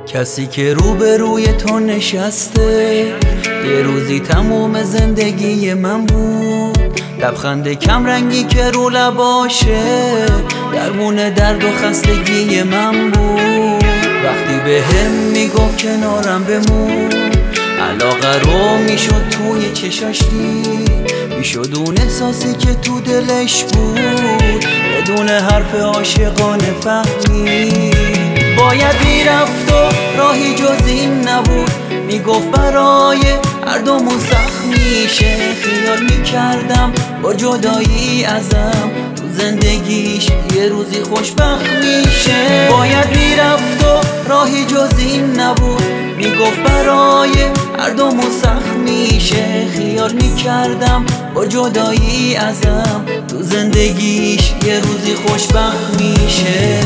کسی که روبروی تو نشسته یه روزی تموم زندگی من بود. لبخند کم رنگی که رو لباشه درمون درد و خستگی من بود. وقتی به هم میگفت کنارم بمون، علاقه رو میشد توی چشاش دید، میشد اون احساسی که تو دلش بود بدون حرف عاشقانه فهمید. باید میرفت و راهی جز این نبود، میگفت برای هر دومون سخت میشه. خیال میکردم با جدایی ازم تو زندگیش یه روزی خوشبخت میشه. باید میرفت و راهی جز این نبود، میگفت برای هر دومون سخت میشه. خیال میکردم با جدایی ازم تو زندگیش یه روزی خوشبخت میشه.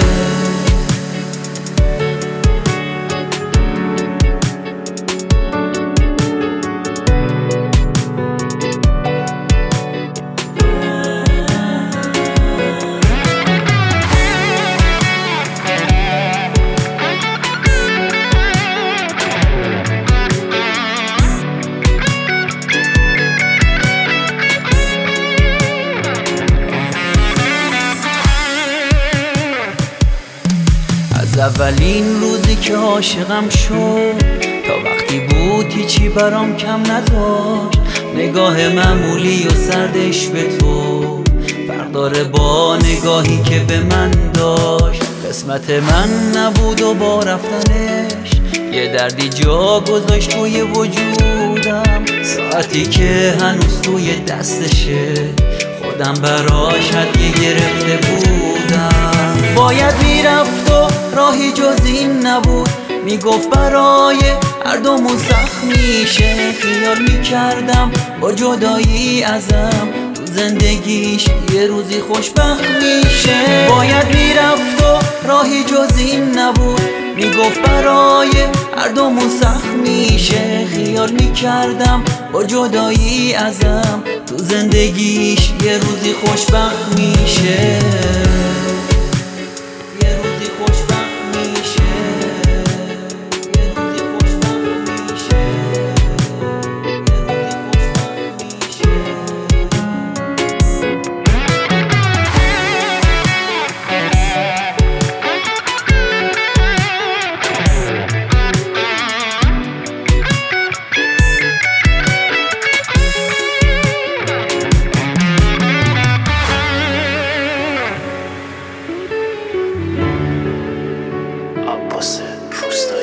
از اولین روزی که عاشقم شد تا وقتی بود هیچی برام کم نذاشت. نگاه معمولی و سردش به تو فرق داره با نگاهی که به من داشت. قسمت من نبود و با رفتنش یه دردی جا گذاشت توی وجودم. ساعتی که هنوز توی دستشه خودم براش هدیه گرفته بودم. باید میرفت و راهی جز این نبود، میگفت برای هر دومون سخت میشه. خیال میکردم با جدایی ازم تو زندگیش یه روزی خوشبخت میشه. باید میرفت و راهی جز این نبود، میگفت برای هر دومون سخت میشه. خیال میکردم با جدایی ازم تو زندگیش یه روزی خوشبخت میشه. عباس روستایی.